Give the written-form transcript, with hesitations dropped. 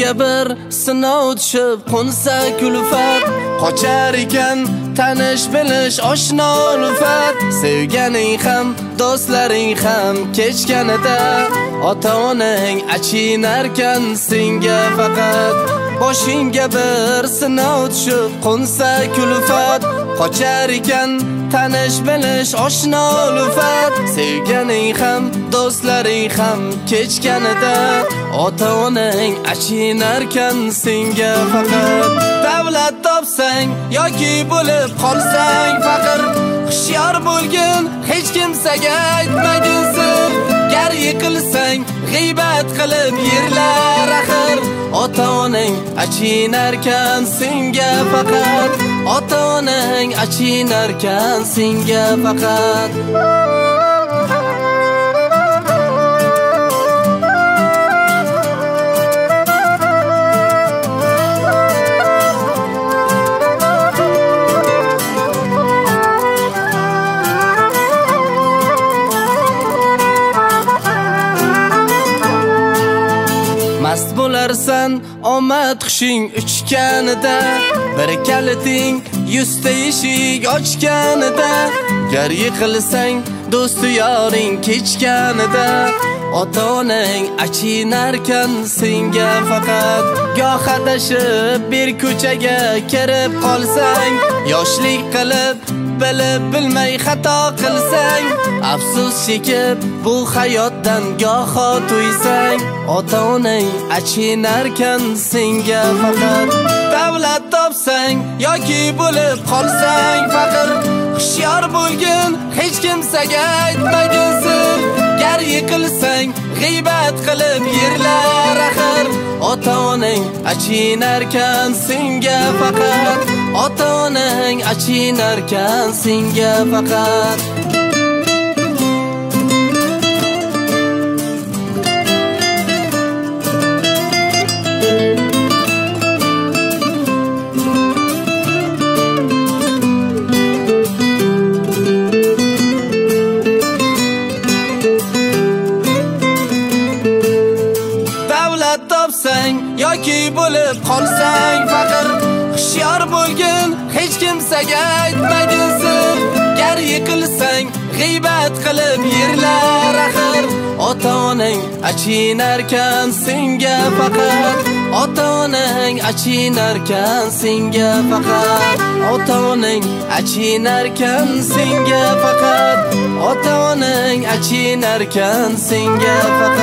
Senga bir sinov tushib qo'nsa kulfat, qochar ekan tanish bilish oshno ulfat. Sevganing ham do'stlaring ham kechganida ota-onang achinarkan senga faqat. Boshingga bir sinov tushib qo'nsa kulfat, qochar ekan tanish bilish oshno ulfat. Sevganing ham do'stlaring ham kechganida ota-onang achinarkan senga faqat. Davlat topsang yoki bo'lib qolsang faqir, hushyor bo'lgin, hech kimsaga aytmagin sir. Gar yiqilsang g'iybat qilib yerlar axir, ota-onang achinarkan senga faqat. Ota-onang achinarkan senga faqat. Mast bo'larsan omad xushing uchganida, bir kaliting 100 ta eshik ochganida. Gar yiqilsang do'sti yoring kechganida, ota-onang achinarkan senga faqat. Goh adashib bir ko'chaga kirib qolsang, yoshlik qilib bilib bilmay xato qilsang, afsus chekib bu hayotdan goho to'ysang, ota-onang achinarkan senga faqat. Davlat topsang yoki bo'lib qolsang faqir, hushyor bo'lgin, hech kimsaga aytmagin sir. Gar yiqilsang g'iybat qilib yerlar axir, ota-onang achinarkan senga faqat. Ota-onang achinarkan senga faqat. Topsang yoki bo'lib qolsang faqir, hushyor bo'lgin, hech kimsaga aytmagin sir. Gar yiqilsang g'iybat qilib yerlar axir, ota-onang achinarkan senga faqat. Ota-onang achinarkan senga faqat. Ota-onang achinarkan senga faqat. Ota-onang achinarkan senga faqat.